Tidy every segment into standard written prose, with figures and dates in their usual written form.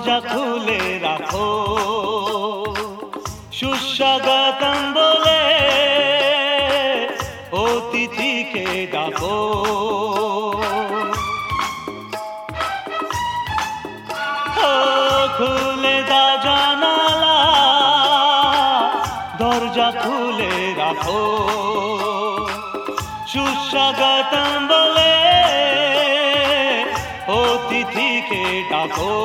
দরজা খুলে রাখো, সুস্বাগতম বলে অতিথিকে ডাকো। খুলে দাও জানালা, দরজা খুলে রাখো, সুস্বাগতম বলে অতিথিকে ডাকো।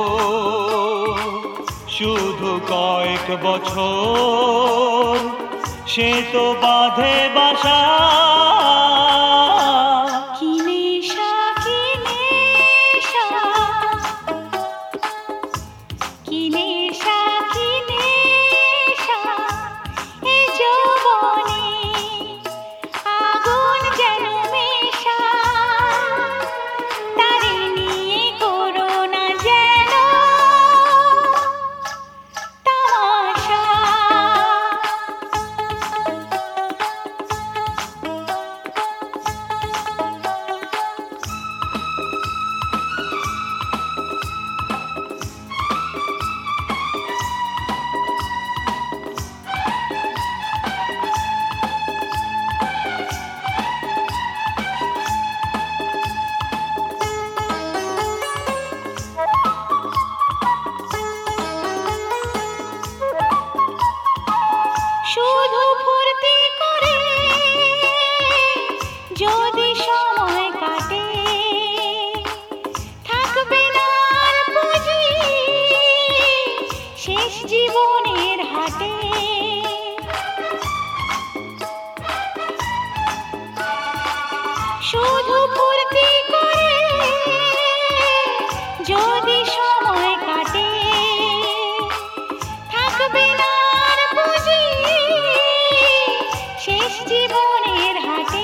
শুধু কয়েক বছর সে তো বাঁধে বাসা, কি নেশা, কি নেশা, কি নেশা, কি নেশা, এ যৌবনে আগুন যেন মেশা, তারে নিয়ে করো না যেন তামাশা। শুধু ফুর্তি করে যদি সময় কাটে, থাকবে না আর পুঁজি শেষ জীবনের হাটে। শুধু ফুর্তি করে যদি সময় কাটে, থাকবে না আর পুঁজি শেষ জীবনের হাটে।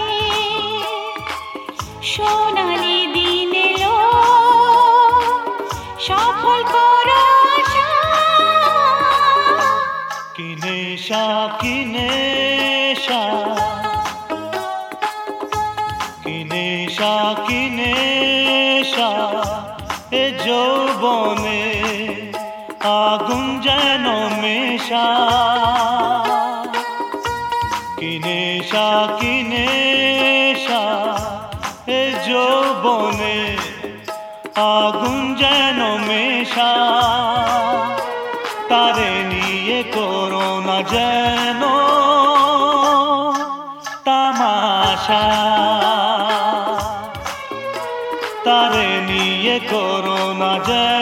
সোনালি দিন এলো, সফল করো আশা। কি নেশা, কি নেশা, কি নেশা, কি নেশা, এ যৌবনে আগুন যেন মেশা। কি নেশা, কি নেশা, এ যৌবনে আগুন যেন মেশা, তারে নিয়ে করো না যেন তামাশা, তারে নিয়ে করো না যেন